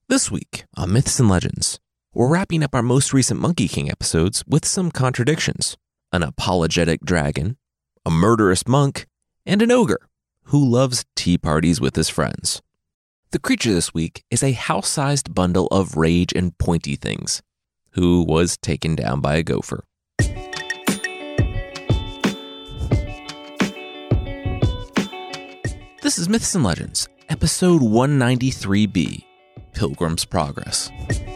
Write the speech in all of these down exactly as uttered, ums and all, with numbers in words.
This week on Myths and Legends, we're wrapping up our most recent Monkey King episodes with some contradictions. An apologetic dragon, a murderous monk, and an ogre who loves tea parties with his friends. The creature this week is a house-sized bundle of rage and pointy things, who was taken down by a gopher. This is Myths and Legends, episode one ninety-three B, Pilgrim's Progress.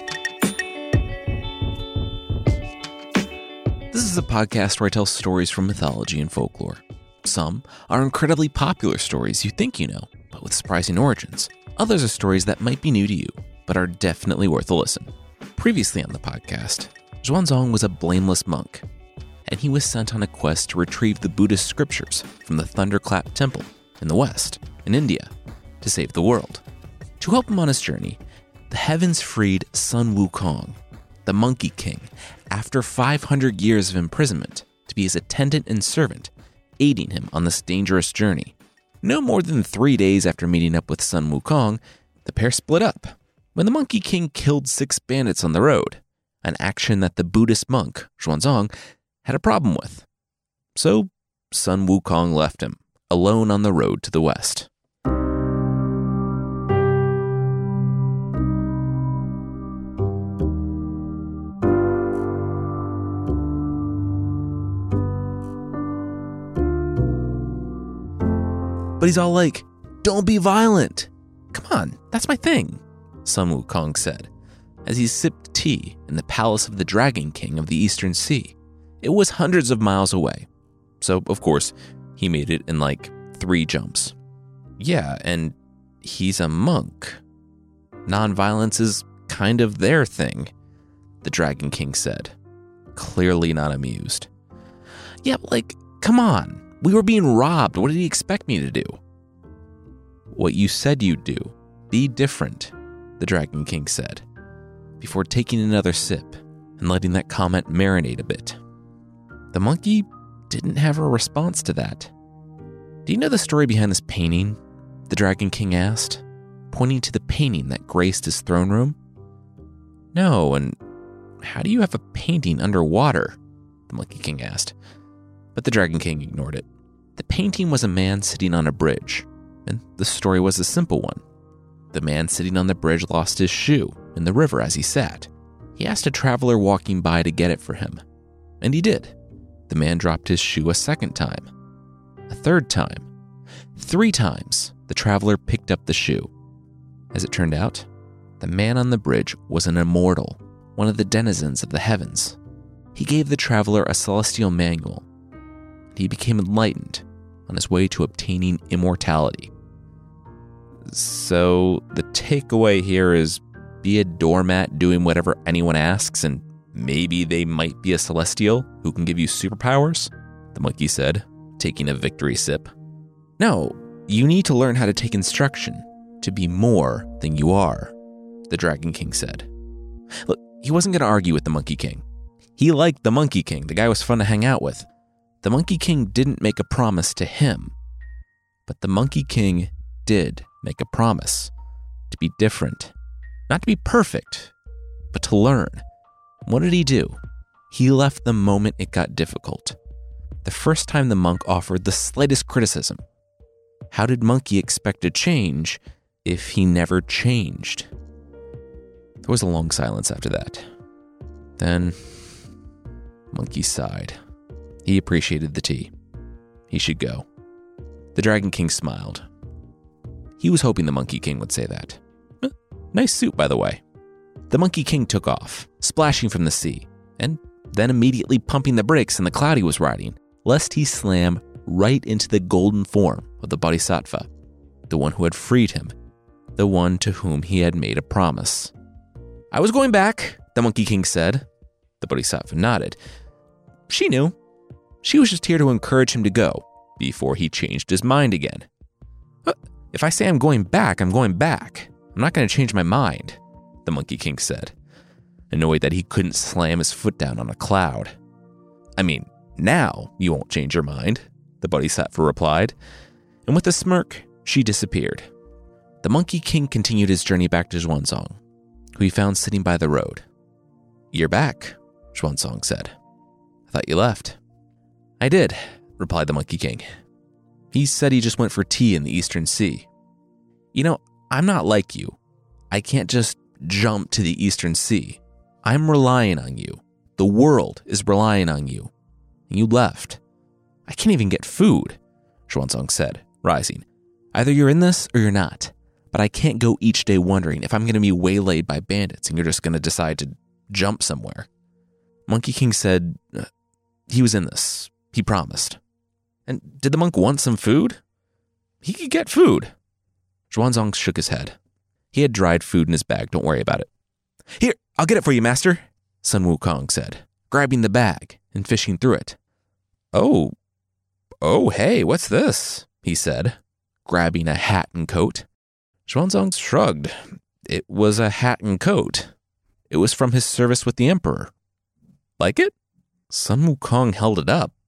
This is a podcast where I tell stories from mythology and folklore. Some are incredibly popular stories you think you know, but with surprising origins. Others are stories that might be new to you, but are definitely worth a listen. Previously on the podcast, Xuanzang was a blameless monk, and he was sent on a quest to retrieve the Buddhist scriptures from the Thunderclap Temple in the West, in India, to save the world. To help him on his journey, the heavens freed Sun Wukong, the Monkey King, after five hundred years of imprisonment, to be his attendant and servant, aiding him on this dangerous journey. No more than three days after meeting up with Sun Wukong, the pair split up, when the Monkey King killed six bandits on the road, an action that the Buddhist monk, Xuanzang, had a problem with. So, Sun Wukong left him, alone on the road to the west. But he's all like, "Don't be violent. Come on, that's my thing," Sun Wukong said, as he sipped tea in the palace of the Dragon King of the Eastern Sea. It was hundreds of miles away. So, of course, he made it in like three jumps. Yeah, and he's a monk. Nonviolence is kind of their thing, the Dragon King said, clearly not amused. Yeah, like, come on. We were being robbed. What did he expect me to do? What you said you'd do. Be different, the Dragon King said, before taking another sip and letting that comment marinate a bit. The monkey didn't have a response to that. "Do you know the story behind this painting?" the Dragon King asked, pointing to the painting that graced his throne room. "No, and how do you have a painting underwater?" the Monkey King asked. But the Dragon King ignored it. The painting was a man sitting on a bridge, and the story was a simple one. The man sitting on the bridge lost his shoe in the river as he sat. He asked a traveler walking by to get it for him, and he did. The man dropped his shoe a second time, a third time. Three times, the traveler picked up the shoe. As it turned out, the man on the bridge was an immortal, one of the denizens of the heavens. He gave the traveler a celestial manual. He became enlightened on his way to obtaining immortality. So the takeaway here is be a doormat doing whatever anyone asks, and maybe they might be a celestial who can give you superpowers, the monkey said, taking a victory sip. No, you need to learn how to take instruction to be more than you are, the Dragon King said. Look, he wasn't going to argue with the Monkey King. He liked the Monkey King. The guy was fun to hang out with. The Monkey King didn't make a promise to him, but the Monkey King did make a promise to be different, not to be perfect, but to learn. What did he do? He left the moment it got difficult. The first time the monk offered the slightest criticism. How did Monkey expect to change if he never changed? There was a long silence after that. Then, Monkey sighed. He appreciated the tea. He should go. The Dragon King smiled. He was hoping the Monkey King would say that. Eh, nice suit, by the way. The Monkey King took off, splashing from the sea, and then immediately pumping the brakes in the cloud he was riding, lest he slam right into the golden form of the Bodhisattva, the one who had freed him, the one to whom he had made a promise. "I was going back," the Monkey King said. The Bodhisattva nodded. She knew. She was just here to encourage him to go, before he changed his mind again. But if I say I'm going back, I'm going back. I'm not going to change my mind, the Monkey King said, annoyed that he couldn't slam his foot down on a cloud. I mean, now you won't change your mind, the Bodhisattva replied, and with a smirk, she disappeared. The Monkey King continued his journey back to Xuanzang, who he found sitting by the road. "You're back," Xuanzang said. "I thought you left." "I did," replied the Monkey King. "He said he just went for tea in the Eastern Sea. You know, I'm not like you. I can't just jump to the Eastern Sea. I'm relying on you. The world is relying on you. And you left. I can't even get food," Xuanzang said, rising. "Either you're in this or you're not. But I can't go each day wondering if I'm going to be waylaid by bandits and you're just going to decide to jump somewhere." Monkey King said uh, he was in this. He promised. "And did the monk want some food?" "He could get food." Xuanzang shook his head. "He had dried food in his bag. Don't worry about it." "Here, I'll get it for you, master," Sun Wukong said, grabbing the bag and fishing through it. Oh, oh, hey, what's this?" he said, grabbing a hat and coat. Xuanzang shrugged. It was a hat and coat. It was from his service with the emperor. "Like it?" Sun Wukong held it up.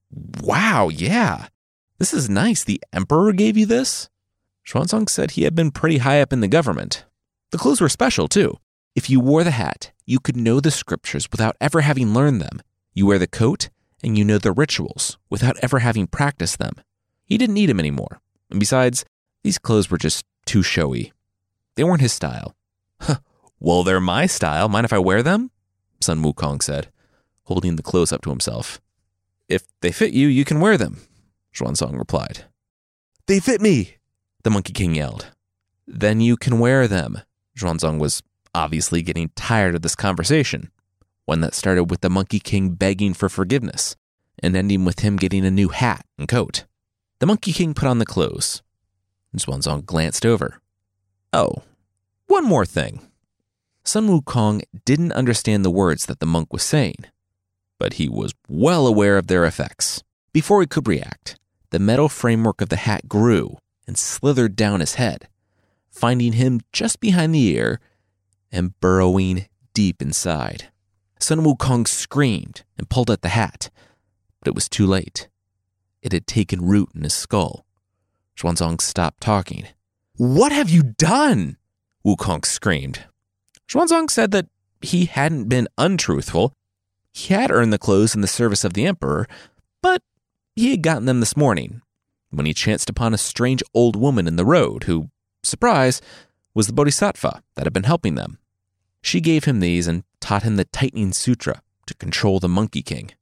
"Wow, yeah. This is nice. The emperor gave you this?" Xuanzang said he had been pretty high up in the government. The clothes were special, too. If you wore the hat, you could know the scriptures without ever having learned them. You wear the coat, and you know the rituals without ever having practiced them. He didn't need them anymore. And besides, these clothes were just too showy. They weren't his style. "Huh, well, they're my style. Mind if I wear them?" Sun Wukong said, holding the clothes up to himself. "If they fit you, you can wear them," Xuanzang replied. "They fit me!" the Monkey King yelled. "Then you can wear them." Xuanzang was obviously getting tired of this conversation, one that started with the Monkey King begging for forgiveness and ending with him getting a new hat and coat. The Monkey King put on the clothes. Xuanzang glanced over. "Oh, one more thing." Sun Wukong didn't understand the words that the monk was saying, but he was well aware of their effects. Before he could react, the metal framework of the hat grew and slithered down his head, finding him just behind the ear and burrowing deep inside. Sun Wukong screamed and pulled at the hat, but it was too late. It had taken root in his skull. Xuanzang stopped talking. "What have you done?" Wukong screamed. Xuanzang said that he hadn't been untruthful. He had earned the clothes in the service of the emperor, but he had gotten them this morning when he chanced upon a strange old woman in the road who, surprise, was the bodhisattva that had been helping them. She gave him these and taught him the tightening sutra to control the Monkey King.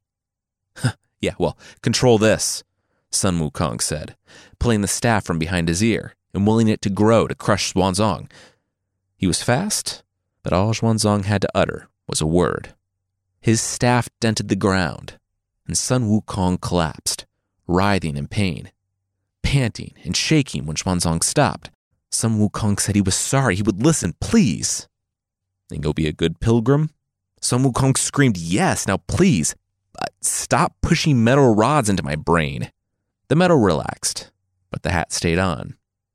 "Yeah, well, control this," Sun Wukong said, pulling the staff from behind his ear and willing it to grow to crush Xuanzang. He was fast, but all Xuanzang had to utter was a word. His staff dented the ground, and Sun Wukong collapsed, writhing in pain. Panting and shaking when Xuanzang stopped, Sun Wukong said he was sorry, he would listen, please. "Then go be a good pilgrim?" Sun Wukong screamed, "Yes, now please, uh, stop pushing metal rods into my brain." The metal relaxed, but the hat stayed on.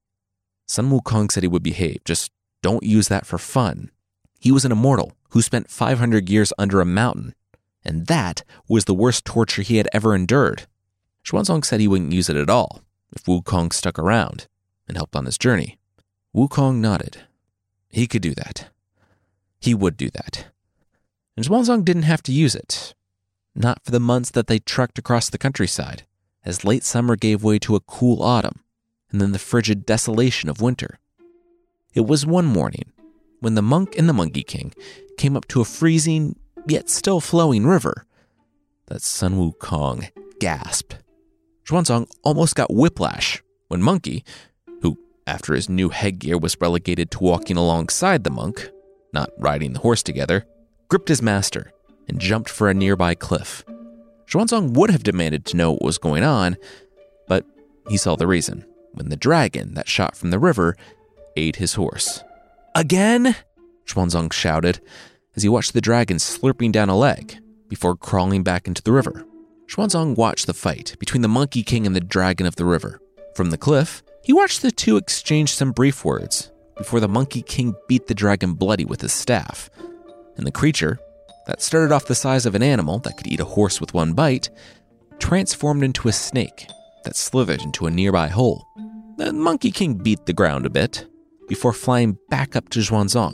Sun Wukong said he would behave, just don't use that for fun. He was an immortal who spent five hundred years under a mountain, and that was the worst torture he had ever endured. Xuanzang said he wouldn't use it at all if Wukong stuck around and helped on his journey. Wukong nodded. He could do that. He would do that. And Xuanzang didn't have to use it. Not for the months that they trekked across the countryside, as late summer gave way to a cool autumn, and then the frigid desolation of winter. It was one morning when the monk and the Monkey King came up to a freezing, yet still flowing river, that Sun Wukong gasped. Xuanzang almost got whiplash when Monkey, who after his new headgear was relegated to walking alongside the monk, not riding the horse together, gripped his master and jumped for a nearby cliff. Xuanzang would have demanded to know what was going on, but he saw the reason when the dragon that shot from the river ate his horse. "Again?" Xuanzang shouted as he watched the dragon slurping down a leg before crawling back into the river. Xuanzang watched the fight between the Monkey King and the dragon of the river. From the cliff, he watched the two exchange some brief words before the Monkey King beat the dragon bloody with his staff, and the creature, that started off the size of an animal that could eat a horse with one bite, transformed into a snake that slithered into a nearby hole. The Monkey King beat the ground a bit before flying back up to Xuanzang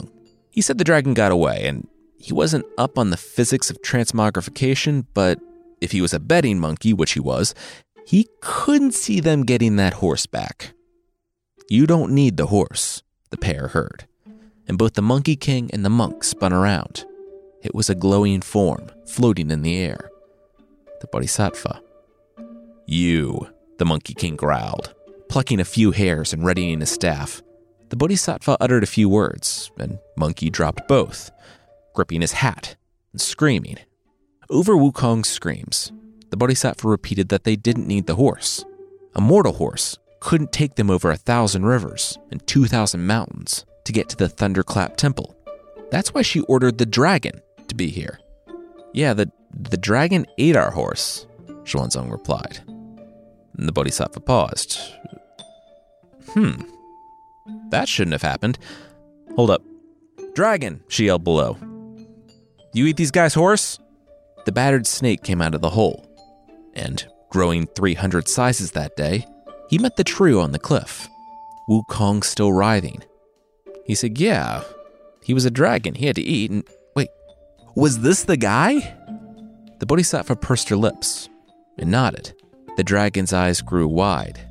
He said the dragon got away, and he wasn't up on the physics of transmogrification, but if he was a betting monkey, which he was, he couldn't see them getting that horse back. You don't need the horse, the pair heard, and both the Monkey King and the monk spun around. It was a glowing form floating in the air. The Bodhisattva. You, the Monkey King growled, plucking a few hairs and readying his staff. The Bodhisattva uttered a few words, and Monkey dropped both, gripping his hat and screaming. Over Wukong's screams, the Bodhisattva repeated that they didn't need the horse. A mortal horse couldn't take them over a thousand rivers and two thousand mountains to get to the Thunderclap Temple. That's why she ordered the dragon to be here. Yeah, the, the dragon ate our horse, Xuanzang replied. And the Bodhisattva paused. Hmm, that shouldn't have happened. Hold up. Dragon, she yelled below. You eat these guys' horse? The battered snake came out of the hole, and, growing three hundred sizes that day, he met the trio on the cliff, Wukong still writhing. He said, yeah, he was a dragon, he had to eat, and wait, was this the guy? The Bodhisattva pursed her lips and nodded. The dragon's eyes grew wide.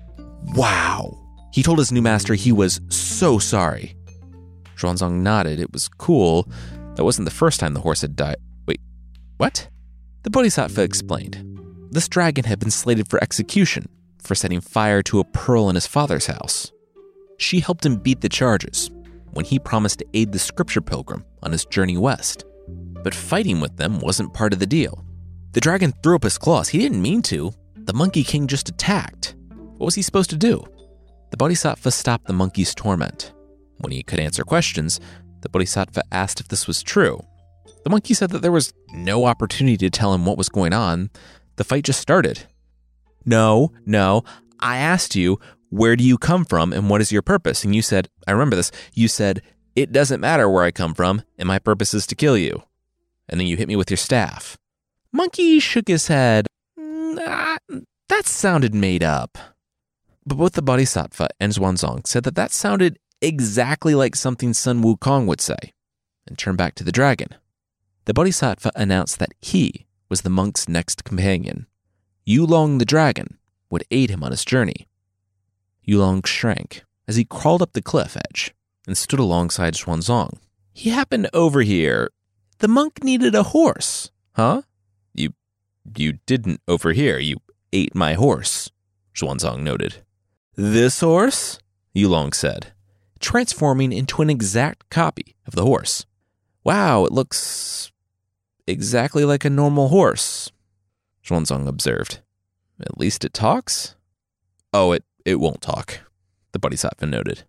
Wow! He told his new master he was so sorry. Xuanzang nodded. It was cool. That wasn't the first time the horse had died. Wait, what? The Bodhisattva explained. This dragon had been slated for execution for setting fire to a pearl in his father's house. She helped him beat the charges when he promised to aid the scripture pilgrim on his journey west. But fighting with them wasn't part of the deal. The dragon threw up his claws. He didn't mean to. The Monkey King just attacked. What was he supposed to do? The Bodhisattva stopped the monkey's torment. When he could answer questions, the Bodhisattva asked if this was true. The monkey said that there was no opportunity to tell him what was going on. The fight just started. No, no, I asked you, where do you come from and what is your purpose? And you said, I remember this, you said, it doesn't matter where I come from and my purpose is to kill you. And then you hit me with your staff. Monkey shook his head. Nah, that sounded made up. But both the Bodhisattva and Xuanzang said that that sounded exactly like something Sun Wukong would say, and turned back to the dragon. The Bodhisattva announced that he was the monk's next companion. Yulong the dragon would aid him on his journey. Yulong shrank as he crawled up the cliff edge and stood alongside Xuanzang. He happened over here. The monk needed a horse, huh? You, you didn't overhear. You ate my horse, Xuanzang noted. This horse? Yulong said, transforming into an exact copy of the horse. Wow, it looks exactly like a normal horse, Xuanzang observed. At least it talks? Oh, it, it won't talk, the Bodhisattva noted.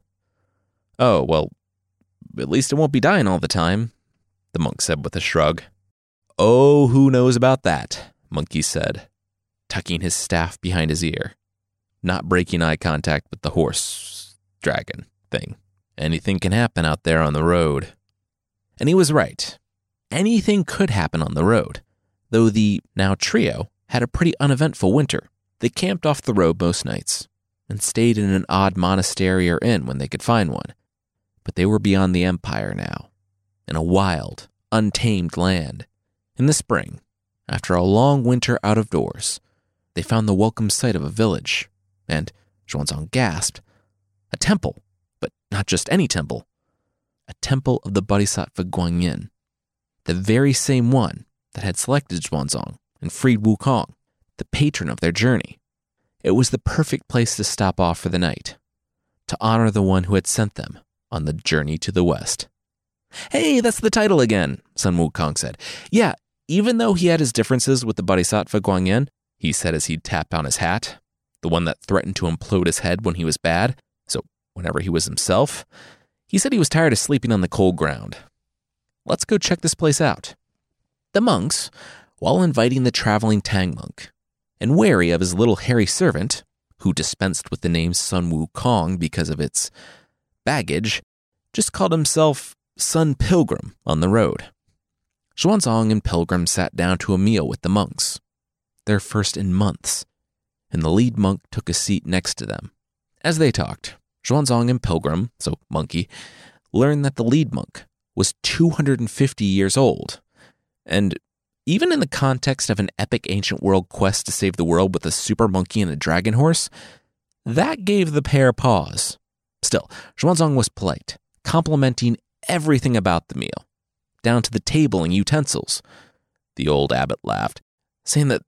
Oh, well, at least it won't be dying all the time, the monk said with a shrug. Oh, who knows about that, Monkey said, tucking his staff behind his ear, not breaking eye contact with the horse dragon thing. Anything can happen out there on the road. And he was right. Anything could happen on the road, though the now trio had a pretty uneventful winter. They camped off the road most nights and stayed in an odd monastery or inn when they could find one. But they were beyond the empire now, in a wild, untamed land. In the spring, after a long winter out of doors, they found the welcome sight of a village, and, Xuanzang gasped, a temple, but not just any temple. A temple of the Bodhisattva Guanyin, the very same one that had selected Xuanzang and freed Wukong, the patron of their journey. It was the perfect place to stop off for the night, to honor the one who had sent them on the journey to the west. Hey, that's the title again, Sun Wukong said. Yeah, even though he had his differences with the Bodhisattva Guanyin, he said as he tapped on his hat, the one that threatened to implode his head when he was bad, so whenever he was himself, he said he was tired of sleeping on the cold ground. Let's go check this place out. The monks, while inviting the traveling Tang monk, and wary of his little hairy servant, who dispensed with the name Sun Wukong because of its baggage, just called himself Sun Pilgrim on the road. Xuanzang and Pilgrim sat down to a meal with the monks, their first in months, and the lead monk took a seat next to them. As they talked, Xuanzang and Pilgrim, so Monkey, learned that the lead monk was two hundred fifty years old. And even in the context of an epic ancient world quest to save the world with a super monkey and a dragon horse, that gave the pair pause. Still, Xuanzang was polite, complimenting everything about the meal, down to the table and utensils. The old abbot laughed, saying that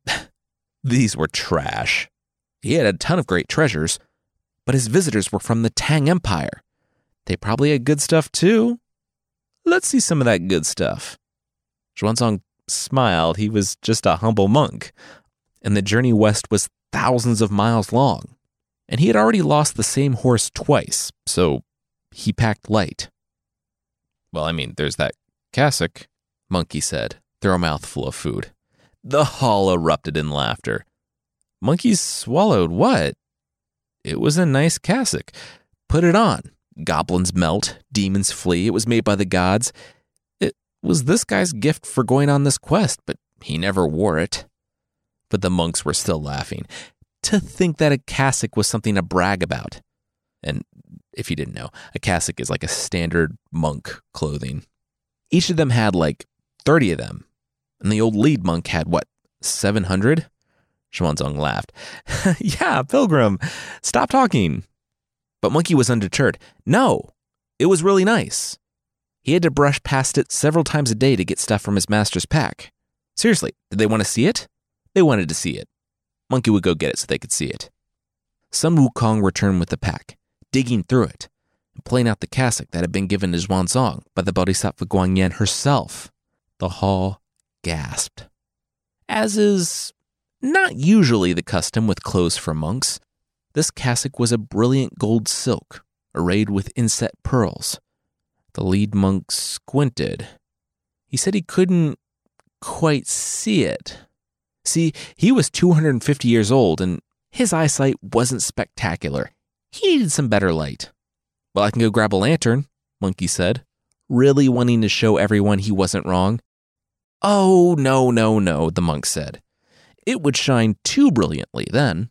these were trash. He had a ton of great treasures, but his visitors were from the Tang Empire. They probably had good stuff too. Let's see some of that good stuff. Xuanzang smiled. He was just a humble monk, and the journey west was thousands of miles long. And he had already lost the same horse twice, so he packed light. Well, I mean, there's that cassock, Monkey said, through a mouthful of food. The hall erupted in laughter. Monkey swallowed what? It was a nice cassock. Put it on. Goblins melt, demons flee. It was made by the gods. It was this guy's gift for going on this quest, but he never wore it. But the monks were still laughing. To think that a cassock was something to brag about. And if you didn't know, a cassock is like a standard monk clothing. Each of them had like thirty of them. And the old lead monk had, what, seven hundred? Xuanzang laughed. Yeah, pilgrim, stop talking. But Monkey was undeterred. No, it was really nice. He had to brush past it several times a day to get stuff from his master's pack. Seriously, did they want to see it? They wanted to see it. Monkey would go get it so they could see it. Sun Wukong returned with the pack, digging through it, and pulling out the cassock that had been given to Xuanzang by the Bodhisattva Guangyan herself. The hall gasped. As is not usually the custom with clothes for monks, this cassock was a brilliant gold silk, arrayed with inset pearls. The lead monk squinted. He said he couldn't quite see it. See, he was two hundred fifty years old, and his eyesight wasn't spectacular. He needed some better light. Well, I can go grab a lantern, Monkey said, really wanting to show everyone he wasn't wrong. Oh, no, no, no, the monk said. It would shine too brilliantly then.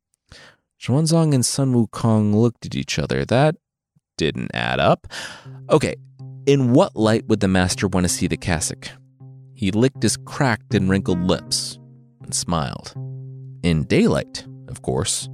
Xuanzang and Sun Wukong looked at each other. That didn't add up. Okay, in what light would the master want to see the cassock? He licked his cracked and wrinkled lips and smiled. In daylight, of course.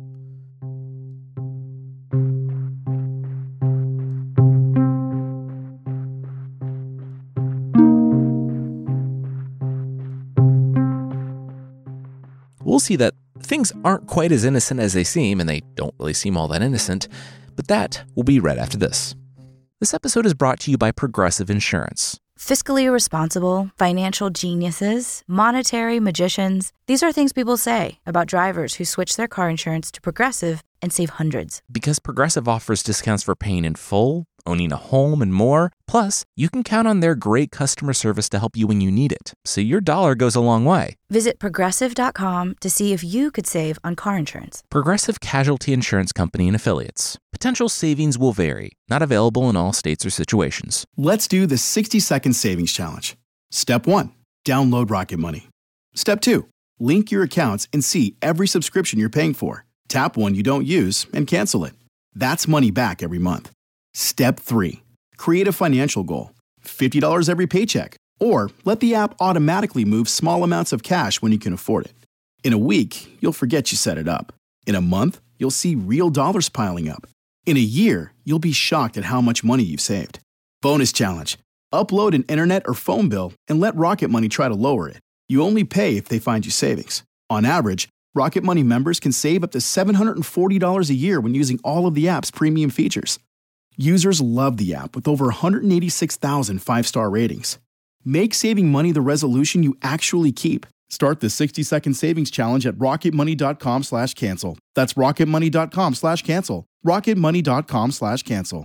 We'll see that things aren't quite as innocent as they seem, and they don't really seem all that innocent, but that will be right after this. This episode is brought to you by Progressive Insurance. Fiscally irresponsible, financial geniuses, monetary magicians. These are things people say about drivers who switch their car insurance to Progressive and save hundreds. Because Progressive offers discounts for paying in full, owning a home, and more. Plus, you can count on their great customer service to help you when you need it. So your dollar goes a long way. Visit Progressive dot com to see if you could save on car insurance. Progressive Casualty Insurance Company and Affiliates. Potential savings will vary. Not available in all states or situations. Let's do the sixty-second savings challenge. Step one, download Rocket Money. Step two, link your accounts and see every subscription you're paying for. Tap one you don't use and cancel it. That's money back every month. Step three, create a financial goal. fifty dollars every paycheck. Or let the app automatically move small amounts of cash when you can afford it. In a week, you'll forget you set it up. In a month, you'll see real dollars piling up. In a year, you'll be shocked at how much money you've saved. Bonus challenge. Upload an internet or phone bill and let Rocket Money try to lower it. You only pay if they find you savings. On average, Rocket Money members can save up to seven hundred forty dollars a year when using all of the app's premium features. Users love the app with over one hundred eighty-six thousand five-star ratings. Make saving money the resolution you actually keep. Start the sixty-second savings challenge at rocketmoney.com slash cancel. That's rocketmoney.com slash cancel. rocketmoney.com slash cancel.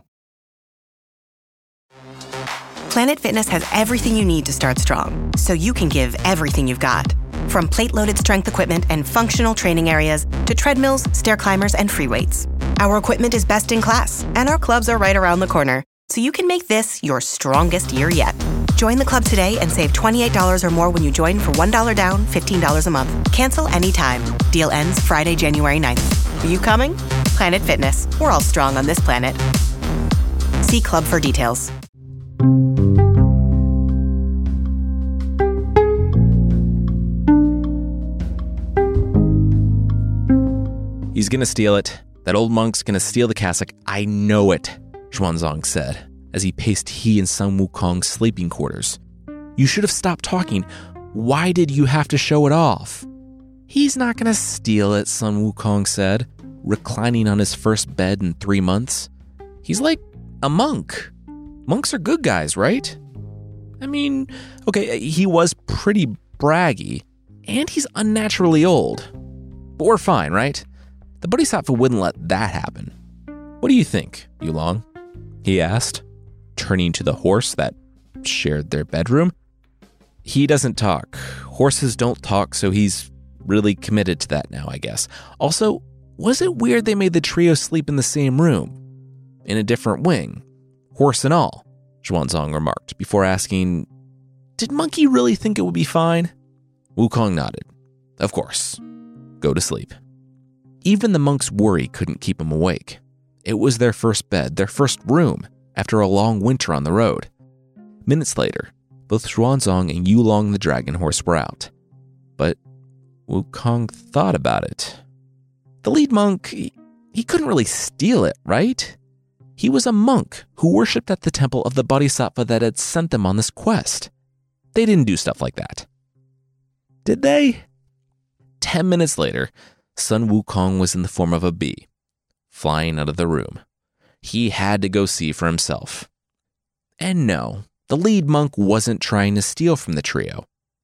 Planet Fitness has everything you need to start strong, so you can give everything you've got. From plate-loaded strength equipment and functional training areas to treadmills, stair climbers, and free weights. Our equipment is best in class, and our clubs are right around the corner, so you can make this your strongest year yet. Join the club today and save twenty-eight dollars or more when you join for one dollar down, fifteen dollars a month. Cancel anytime. Deal ends Friday, January ninth. Are you coming? Planet Fitness. We're all strong on this planet. See club for details. He's gonna steal it. That old monk's gonna steal the cassock. I know it, Xuanzang said, as he paced he and Sun Wukong's sleeping quarters. You should have stopped talking. Why did you have to show it off? He's not gonna steal it, Sun Wukong said, reclining on his first bed in three months. He's like a monk. Monks are good guys, right? I mean, okay, he was pretty braggy, and he's unnaturally old. But we're fine, right? The Bodhisattva wouldn't let that happen. What do you think, Yulong? He asked, turning to the horse that shared their bedroom. He doesn't talk. Horses don't talk, so he's really committed to that now, I guess. Also, was it weird they made the trio sleep in the same room? In a different wing, horse and all, Xuanzang remarked, before asking, did Monkey really think it would be fine? Wukong nodded. Of course. Go to sleep. Even the monk's worry couldn't keep him awake. It was their first bed, their first room, after a long winter on the road. Minutes later, both Xuanzang and Yulong the dragon horse were out. But Wukong thought about it. The lead monk, he, he couldn't really steal it, right? He was a monk who worshipped at the temple of the Bodhisattva that had sent them on this quest. They didn't do stuff like that. Did they? Ten minutes later, Sun Wukong was in the form of a bee, flying out of the room. He had to go see for himself. And no, the lead monk wasn't trying to steal from the trio.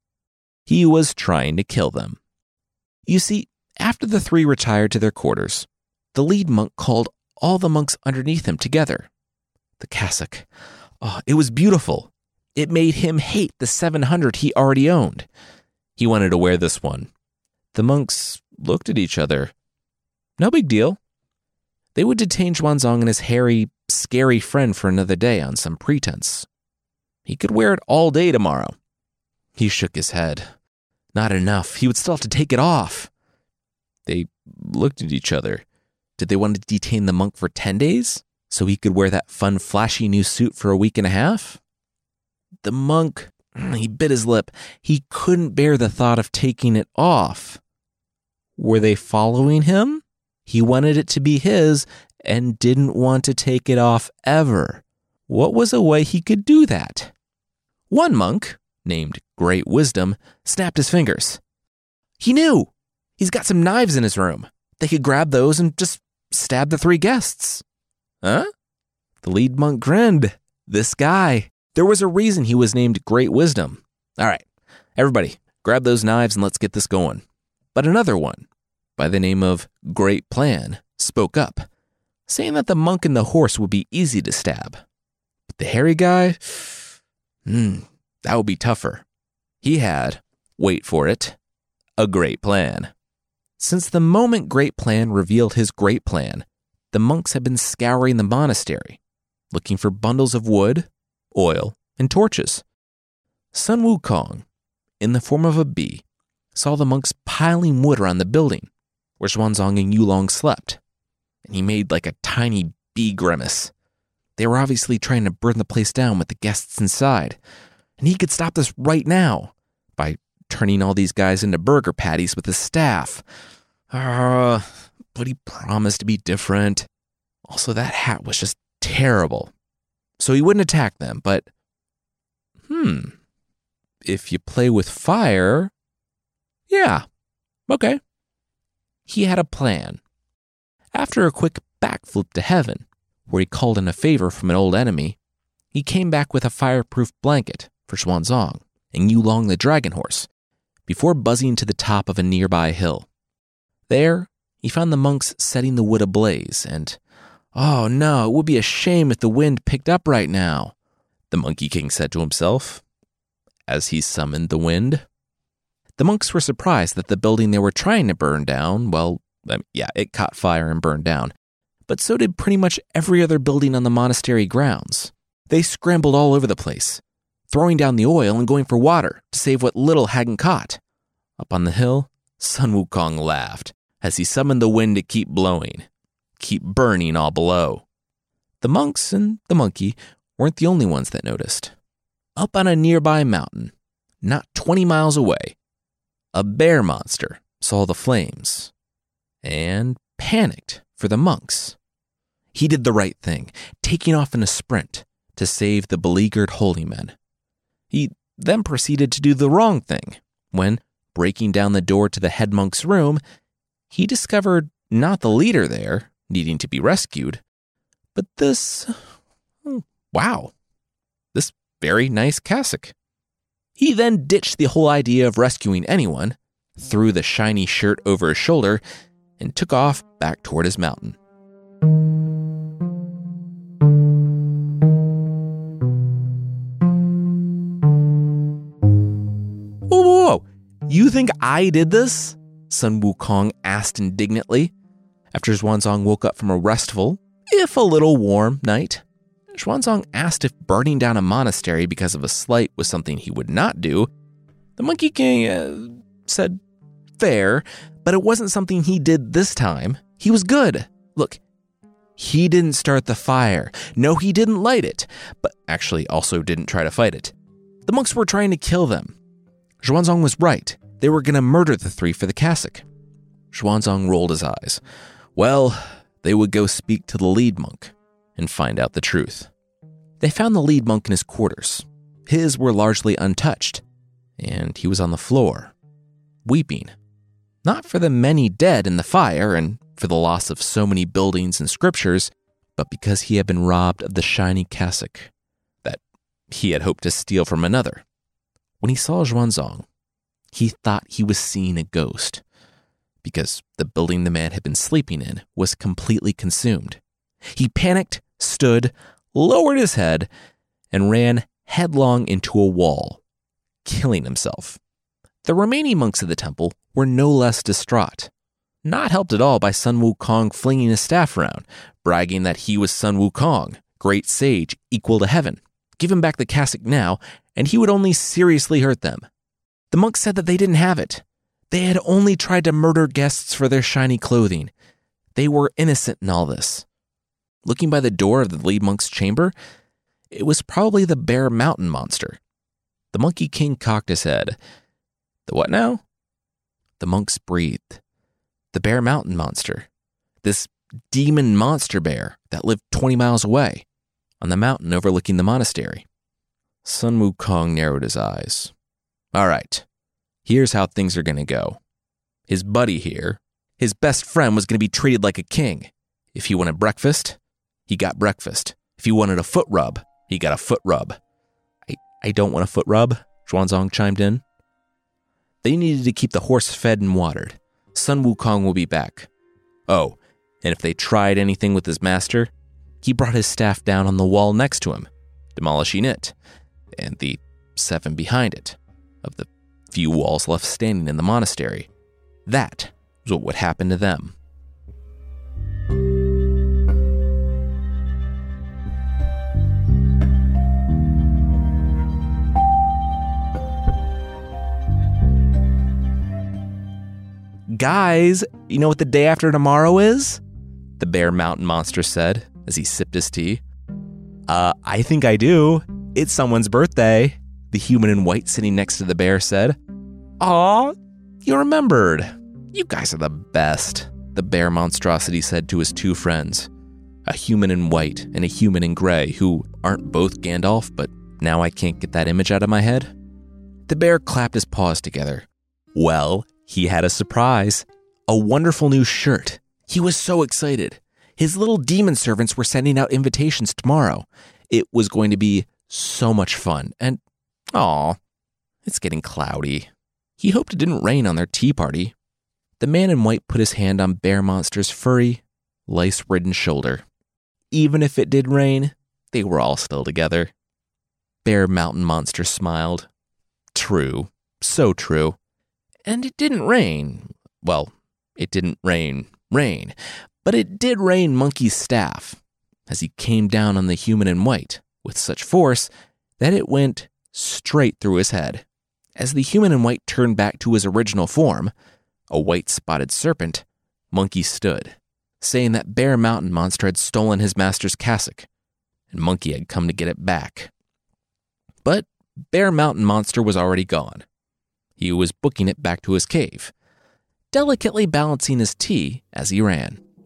He was trying to kill them. You see, after the three retired to their quarters, the lead monk called all the monks underneath him together. The cassock. Oh, it was beautiful. It made him hate the seven hundred he already owned. He wanted to wear this one. The monks looked at each other. No big deal. They would detain Xuanzang and his hairy, scary friend for another day on some pretense. He could wear it all day tomorrow. He shook his head. Not enough. He would still have to take it off. They looked at each other. Did they want to detain the monk for ten days so he could wear that fun, flashy new suit for a week and a half? The monk, he bit his lip. He couldn't bear the thought of taking it off. Were they following him? He wanted it to be his and didn't want to take it off ever. What was a way he could do that? One monk, named Great Wisdom, snapped his fingers. He knew. He's got some knives in his room. They could grab those and just stab the three guests. Huh? The lead monk grinned. This guy. There was a reason he was named Great Wisdom. All right, everybody, grab those knives and let's get this going. But another one, by the name of Great Plan, spoke up, saying that the monk and the horse would be easy to stab. But the hairy guy, hmm, that would be tougher. He had, wait for it, a great plan. Since the moment Great Plan revealed his great plan, the monks had been scouring the monastery, looking for bundles of wood, oil, and torches. Sun Wukong, in the form of a bee, saw the monks piling wood around the building where Xuanzang and Yulong slept, and he made like a tiny bee grimace. They were obviously trying to burn the place down with the guests inside, and he could stop this right now by turning all these guys into burger patties with his staff. Uh, but he promised to be different. Also, that hat was just terrible. So he wouldn't attack them, but, hmm, if you play with fire, yeah, okay. He had a plan. After a quick backflip to heaven, where he called in a favor from an old enemy, he came back with a fireproof blanket for Xuanzang and Yulong the dragon horse, before buzzing to the top of a nearby hill. There, he found the monks setting the wood ablaze, and, oh no, it would be a shame if the wind picked up right now, the Monkey King said to himself, as he summoned the wind. The monks were surprised that the building they were trying to burn down, well, yeah, it caught fire and burned down, but so did pretty much every other building on the monastery grounds. They scrambled all over the place, throwing down the oil and going for water to save what little hadn't caught. Up on the hill, Sun Wukong laughed as he summoned the wind to keep blowing, keep burning all below. The monks and the monkey weren't the only ones that noticed. Up on a nearby mountain, not twenty miles away, a bear monster saw the flames and panicked for the monks. He did the right thing, taking off in a sprint to save the beleaguered holy men. He then proceeded to do the wrong thing when, breaking down the door to the head monk's room, he discovered not the leader there, needing to be rescued, but this, oh, wow, this very nice cassock. He then ditched the whole idea of rescuing anyone, threw the shiny shirt over his shoulder, and took off back toward his mountain. Whoa, whoa, whoa! You think I did this? Sun Wukong asked indignantly, after Xuanzang woke up from a restful, if a little warm, night. Xuanzang asked if burning down a monastery because of a slight was something he would not do. The Monkey King uh, said, fair, but it wasn't something he did this time. He was good. Look, he didn't start the fire. No, he didn't light it, but actually also didn't try to fight it. The monks were trying to kill them. Xuanzang was right. They were going to murder the three for the cassock. Xuanzang rolled his eyes. Well, they would go speak to the lead monk and find out the truth. They found the lead monk in his quarters. His were largely untouched, and he was on the floor, weeping. Not for the many dead in the fire and for the loss of so many buildings and scriptures, but because he had been robbed of the shiny cassock that he had hoped to steal from another. When he saw Xuanzang, he thought he was seeing a ghost, because the building the man had been sleeping in was completely consumed. He panicked, stood, lowered his head, and ran headlong into a wall, killing himself. The remaining monks of the temple were no less distraught, not helped at all by Sun Wukong flinging his staff around, bragging that he was Sun Wukong, great sage, equal to heaven. Give him back the cassock now, and he would only seriously hurt them. The monks said that they didn't have it. They had only tried to murder guests for their shiny clothing. They were innocent in all this. Looking by the door of the lead monk's chamber, it was probably the Bear Mountain monster. The Monkey King cocked his head. The what now? The monks breathed. The Bear Mountain monster. This demon monster bear that lived twenty miles away, on the mountain overlooking the monastery. Sun Wukong narrowed his eyes. All right, here's how things are going to go. His buddy here, his best friend, was going to be treated like a king. If he wanted breakfast, he got breakfast. If he wanted a foot rub, he got a foot rub. I, I don't want a foot rub, Xuanzang chimed in. They needed to keep the horse fed and watered. Sun Wukong will be back. Oh, and if they tried anything with his master, he brought his staff down on the wall next to him, demolishing it, and the seven behind it, of the few walls left standing in the monastery. That was what would happen to them. Guys, you know what the day after tomorrow is? The Bear Mountain monster said as he sipped his tea. Uh, I think I do. It's someone's birthday, the human in white sitting next to the bear said. Aw, you remembered. You guys are the best, the bear monstrosity said to his two friends, a human in white and a human in gray who aren't both Gandalf, but now I can't get that image out of my head. The bear clapped his paws together. Well, he had a surprise, a wonderful new shirt. He was so excited. His little demon servants were sending out invitations tomorrow. It was going to be so much fun, and aw, it's getting cloudy. He hoped it didn't rain on their tea party. The man in white put his hand on Bear Monster's furry, lice-ridden shoulder. Even if it did rain, they were all still together. Bear Mountain Monster smiled. True, so true. And it didn't rain. Well, it didn't rain, rain, but it did rain Monkey's staff as he came down on the human in white with such force that it went straight through his head. As the human in white turned back to his original form, a white-spotted serpent, Monkey stood, saying that Bear Mountain Monster had stolen his master's cassock, and Monkey had come to get it back. But Bear Mountain Monster was already gone. He was booking it back to his cave, delicately balancing his tea as he ran.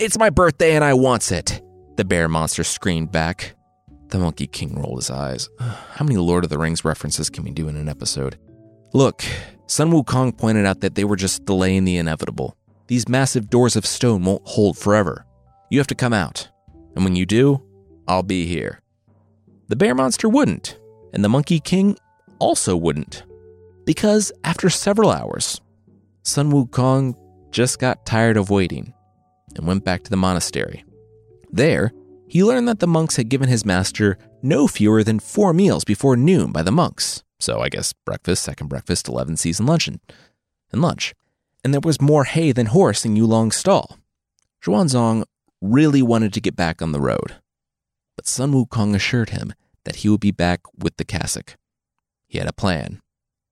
It's my birthday and I wants it, the bear monster screamed back. The Monkey King rolled his eyes. How many Lord of the Rings references can we do in an episode? Look, Sun Wukong pointed out that they were just delaying the inevitable. These massive doors of stone won't hold forever. You have to come out. And when you do, I'll be here. The bear monster wouldn't, and the Monkey King also wouldn't. Because after several hours, Sun Wukong just got tired of waiting and went back to the monastery. There, he learned that the monks had given his master no fewer than four meals before noon by the monks. So I guess breakfast, second breakfast, eleven season lunch, and, and lunch. And there was more hay than horse in Yulong's stall. Xuanzang really wanted to get back on the road. But Sun Wukong assured him that he would be back with the cassock. He had a plan.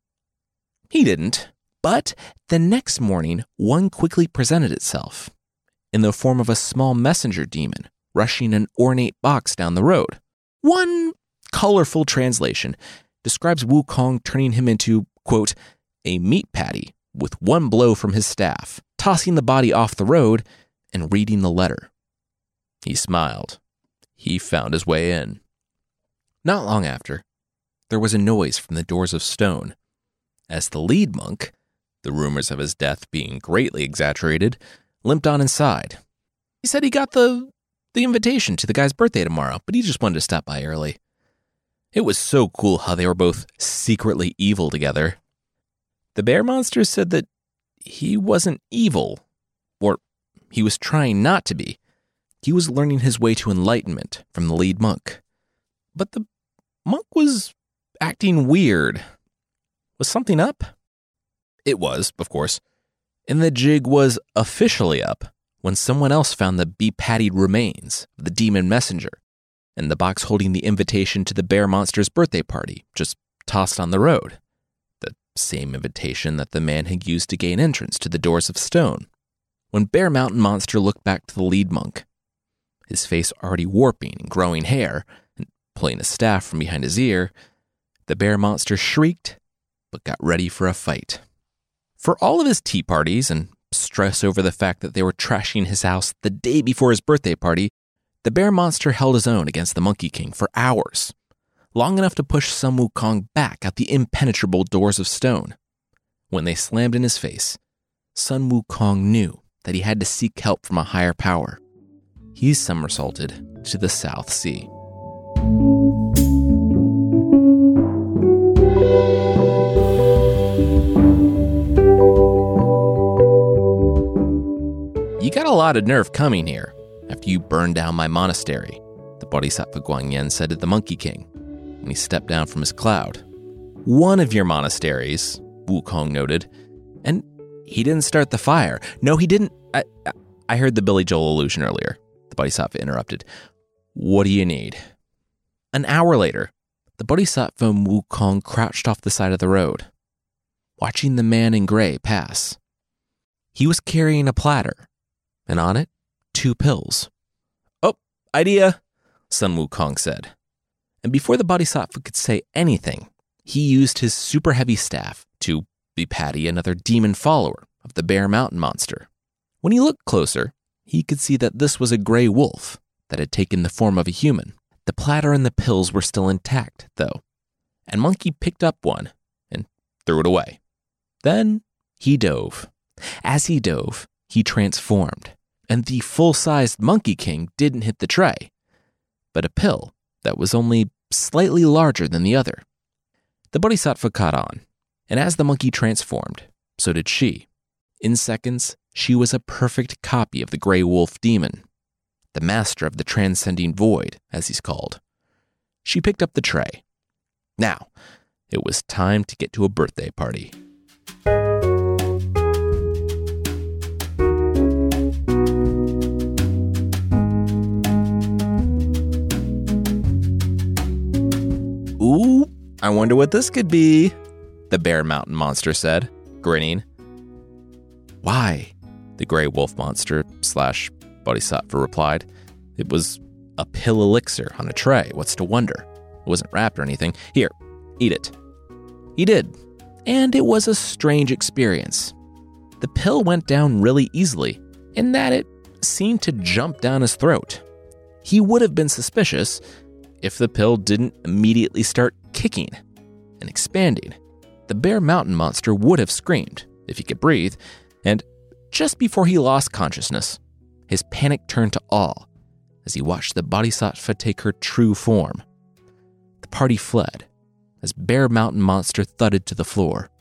He didn't, but the next morning, one quickly presented itself in the form of a small messenger demon rushing an ornate box down the road. One colorful translation describes Wukong turning him into, quote, a meat patty with one blow from his staff, tossing the body off the road and reading the letter. He smiled. He found his way in. Not long after, there was a noise from the doors of stone, as the lead monk, the rumors of his death being greatly exaggerated, limped on inside. He said he got the, the invitation to the guy's birthday tomorrow, but he just wanted to stop by early. It was so cool how they were both secretly evil together. The bear monster said that he wasn't evil, or he was trying not to be. He was learning his way to enlightenment from the lead monk. But the monk was acting weird. Was something up? It was, of course. And the jig was officially up when someone else found the be-pattied remains of the demon messenger and the box holding the invitation to the bear monster's birthday party, just tossed on the road. The same invitation that the man had used to gain entrance to the doors of stone. When Bear Mountain Monster looked back to the lead monk, his face already warping and growing hair, and pulling a staff from behind his ear, the bear monster shrieked, but got ready for a fight. For all of his tea parties and stress over the fact that they were trashing his house the day before his birthday party, the bear monster held his own against the Monkey King for hours, long enough to push Sun Wukong back out the impenetrable doors of stone. When they slammed in his face, Sun Wukong knew that he had to seek help from a higher power. He somersaulted to the South Sea. You got a lot of nerve coming here after you burned down my monastery, the Bodhisattva Guanyin said to the Monkey King when he stepped down from his cloud. One of your monasteries, Wukong noted, and he didn't start the fire. No, he didn't. I, I heard the Billy Joel illusion earlier. The Bodhisattva interrupted. What do you need? An hour later, the Bodhisattva Wukong crouched off the side of the road, watching the man in gray pass. He was carrying a platter, and on it, two pills. Oh, idea, Sun Wukong said. And before the Bodhisattva could say anything, he used his super heavy staff to be-patty another demon follower of the Bear Mountain Monster. When he looked closer, he could see that this was a gray wolf that had taken the form of a human. The platter and the pills were still intact, though, and Monkey picked up one and threw it away. Then he dove. As he dove, he transformed, and the full-sized Monkey King didn't hit the tray, but a pill that was only slightly larger than the other. The Bodhisattva caught on, and as the monkey transformed, so did she. In seconds, she was a perfect copy of the Grey Wolf demon, the master of the transcending void, as he's called. She picked up the tray. Now, it was time to get to a birthday party. Ooh, I wonder what this could be, the Bear Mountain Monster said, grinning. Why? The Grey Wolf Monster slash Bodhisattva replied. It was a pill elixir on a tray. What's to wonder? It wasn't wrapped or anything. Here, eat it. He did, and it was a strange experience. The pill went down really easily, in that it seemed to jump down his throat. He would have been suspicious if the pill didn't immediately start kicking and expanding. The Bear Mountain monster would have screamed if he could breathe, and just before he lost consciousness, his panic turned to awe as he watched the Bodhisattva take her true form. The party fled as Bear Mountain monster thudded to the floor.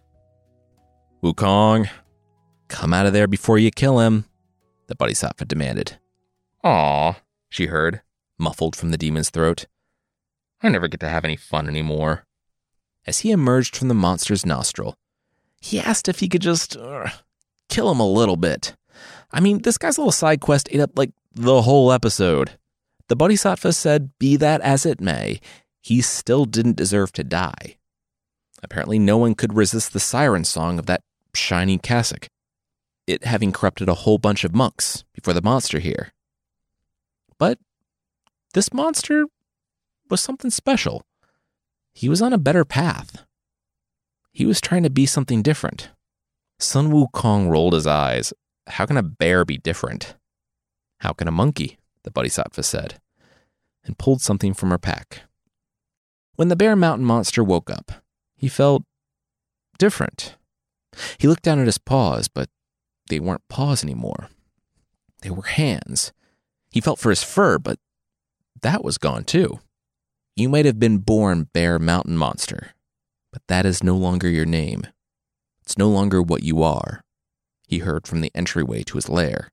"Wukong, come out of there before you kill him," the Bodhisattva demanded. "Aw," she heard, muffled from the demon's throat. "I never get to have any fun anymore." As he emerged from the monster's nostril, he asked if he could just uh, kill him a little bit. I mean, this guy's little side quest ate up like the whole episode. The Bodhisattva said, be that as it may, he still didn't deserve to die. Apparently no one could resist the siren song of that shiny cassock, it having corrupted a whole bunch of monks before the monster here. But this monster was something special. He was on a better path. He was trying to be something different. Sun Wukong rolled his eyes. How can a bear be different? How can a monkey? The Bodhisattva said, and pulled something from her pack. When the Bear Mountain monster woke up, he felt different. He looked down at his paws, but they weren't paws anymore. They were hands. He felt for his fur, but that was gone too. You might have been born Bear Mountain monster, but that is no longer your name. It's no longer what you are, he heard from the entryway to his lair.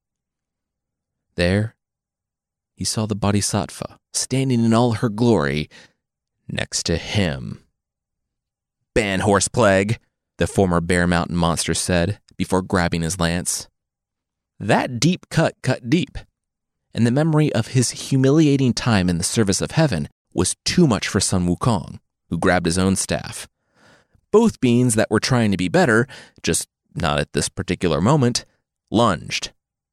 There, he saw the Bodhisattva standing in all her glory next to him. "Ban horse plague," the former Bear Mountain monster said before grabbing his lance. That deep cut cut deep, and the memory of his humiliating time in the service of heaven was too much for Sun Wukong, who grabbed his own staff. Both beings that were trying to be better, just not at this particular moment, lunged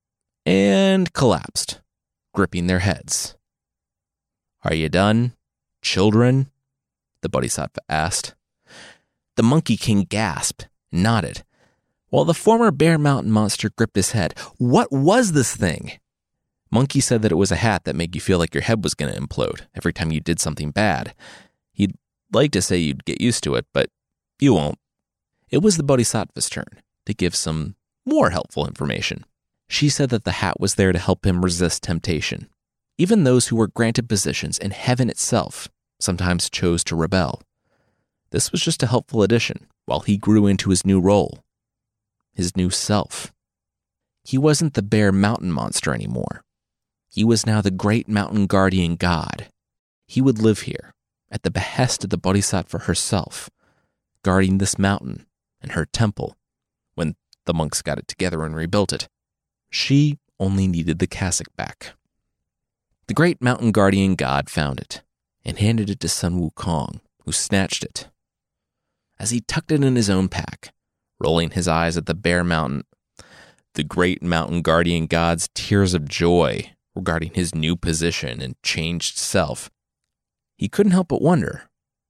and collapsed, gripping their heads. "Are you done, children?" the Bodhisattva asked. The Monkey King gasped, nodded, while the former Bear Mountain monster gripped his head. What was this thing? Monkey said that it was a hat that made you feel like your head was going to implode every time you did something bad. He'd like to say you'd get used to it, but you won't. It was the Bodhisattva's turn to give some more helpful information. She said that the hat was there to help him resist temptation. Even those who were granted positions in heaven itself sometimes chose to rebel. This was just a helpful addition while he grew into his new role, his new self. He wasn't the Bear Mountain monster anymore. He was now the great mountain guardian god. He would live here at the behest of the Bodhisattva herself, guarding this mountain and her temple when the monks got it together and rebuilt it. She only needed the cassock back. The great mountain guardian god found it and handed it to Sun Wukong, who snatched it. As he tucked it in his own pack, rolling his eyes at the Bear Mountain, the great mountain guardian god's tears of joy regarding his new position and changed self, he couldn't help but wonder,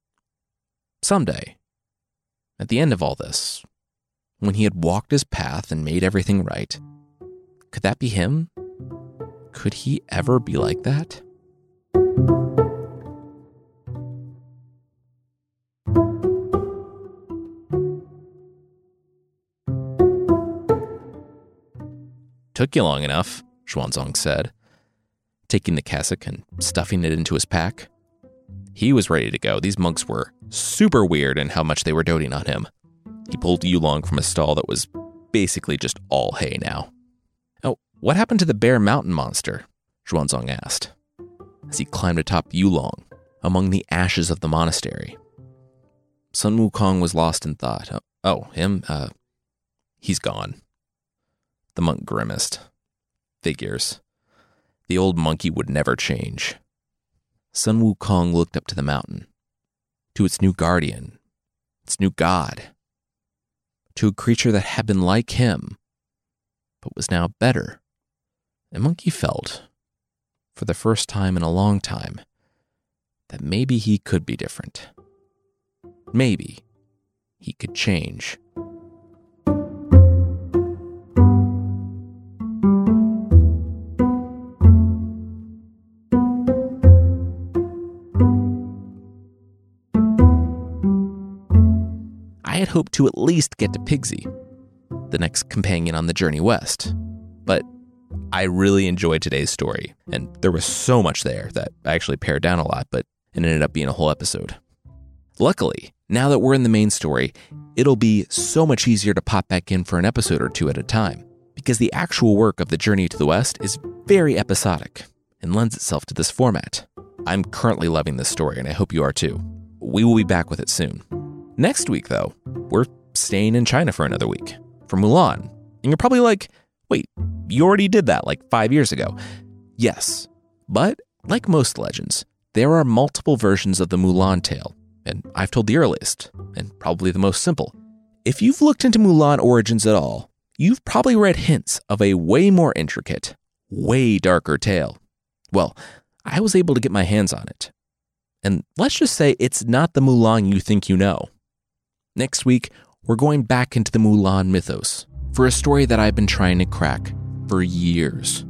someday, at the end of all this, when he had walked his path and made everything right, could that be him? Could he ever be like that? Took you long enough, Xuanzang said, taking the cassock and stuffing it into his pack. He was ready to go. These monks were super weird in how much they were doting on him. He pulled Yulong from a stall that was basically just all hay now. Oh, what happened to the Bear Mountain monster? Xuanzang asked, as he climbed atop Yulong among the ashes of the monastery. Sun Wukong was lost in thought. Oh, oh him? Uh, he's gone. The monk grimaced. Figures. The old monkey would never change. Sun Wukong looked up to the mountain, to its new guardian, its new god, to a creature that had been like him, but was now better. And Monkey felt, for the first time in a long time, that maybe he could be different. Maybe he could change. hope to at least get to Pigsy, the next companion on the journey west. But I really enjoyed today's story, and there was so much there that I actually pared down a lot, but it ended up being a whole episode. Luckily, now that we're in the main story, it'll be so much easier to pop back in for an episode or two at a time, because the actual work of the Journey to the West is very episodic and lends itself to this format. I'm currently loving this story, and I hope you are too. We will be back with it soon. Next week, though, we're staying in China for another week, for Mulan. And you're probably like, wait, you already did that like five years ago. Yes, but like most legends, there are multiple versions of the Mulan tale, and I've told the earliest, and probably the most simple. If you've looked into Mulan origins at all, you've probably read hints of a way more intricate, way darker tale. Well, I was able to get my hands on it. And let's just say it's not the Mulan you think you know. Next week, we're going back into the Mulan mythos for a story that I've been trying to crack for years.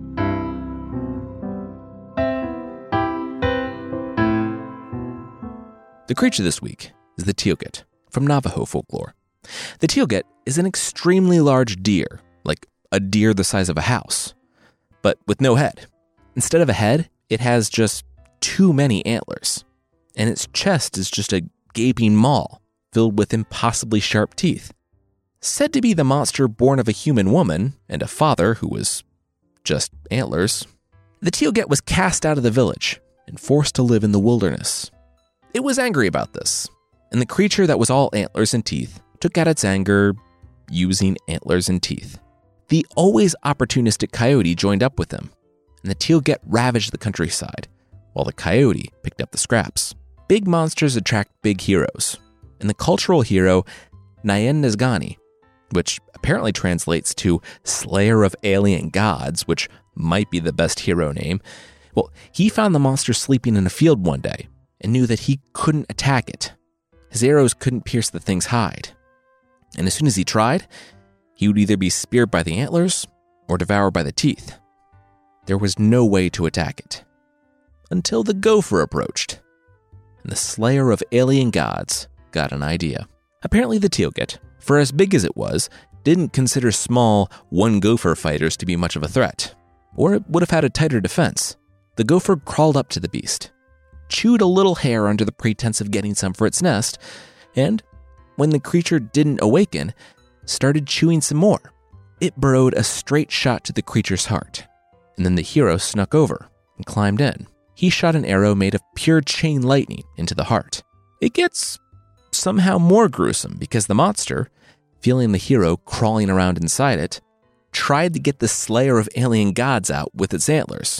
The creature this week is the Teal'c from Navajo folklore. The Teal'c is an extremely large deer, like a deer the size of a house, but with no head. Instead of a head, it has just too many antlers, and its chest is just a gaping maw filled with impossibly sharp teeth. Said to be the monster born of a human woman and a father who was just antlers, the Teal'c was cast out of the village and forced to live in the wilderness. It was angry about this, and the creature that was all antlers and teeth took out its anger using antlers and teeth. The always opportunistic coyote joined up with him, and the Teal'c ravaged the countryside, while the coyote picked up the scraps. Big monsters attract big heroes, and the cultural hero Nayan Nazgani, which apparently translates to Slayer of Alien Gods, which might be the best hero name, well, he found the monster sleeping in a field one day and knew that he couldn't attack it. His arrows couldn't pierce the thing's hide. And as soon as he tried, he would either be speared by the antlers or devoured by the teeth. There was no way to attack it. Until the gopher approached, and the Slayer of Alien Gods got an idea. Apparently the Teal'c, for as big as it was, didn't consider small one-gopher fighters to be much of a threat, or it would have had a tighter defense. The gopher crawled up to the beast, chewed a little hair under the pretense of getting some for its nest, and when the creature didn't awaken, started chewing some more. It burrowed a straight shot to the creature's heart, and then the hero snuck over and climbed in. He shot an arrow made of pure chain lightning into the heart. It gets somehow more gruesome because the monster, feeling the hero crawling around inside it, tried to get the Slayer of Alien Gods out with its antlers.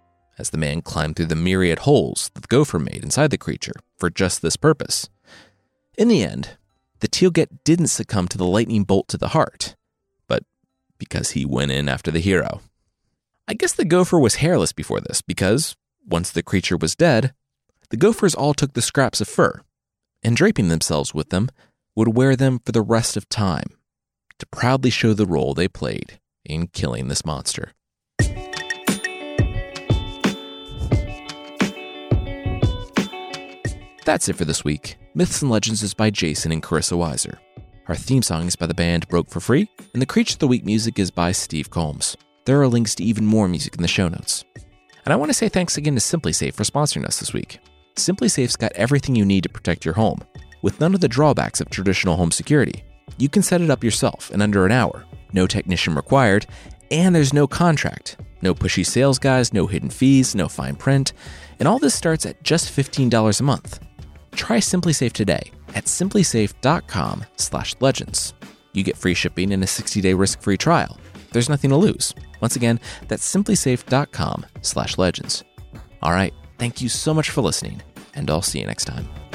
As the man climbed through the myriad holes that the gopher made inside the creature for just this purpose. In the end, the Teal'c didn't succumb to the lightning bolt to the heart, but because he went in after the hero. I guess the gopher was hairless before this because, once the creature was dead, the gophers all took the scraps of fur, and draping themselves with them, would wear them for the rest of time, to proudly show the role they played in killing this monster. That's it for this week. Myths and Legends is by Jason and Carissa Weiser. Our theme song is by the band Broke for Free, and the Creature of the Week music is by Steve Combs. There are links to even more music in the show notes. And I want to say thanks again to SimpliSafe for sponsoring us this week. SimpliSafe's got everything you need to protect your home, with none of the drawbacks of traditional home security. You can set it up yourself in under an hour, no technician required, and there's no contract, no pushy sales guys, no hidden fees, no fine print, and all this starts at just fifteen dollars a month. Try SimpliSafe today at simplisafe.com slash legends. You get free shipping and a sixty-day risk-free trial. There's nothing to lose. Once again, that's simplisafe.com slash legends. All right, thank you so much for listening, and I'll see you next time.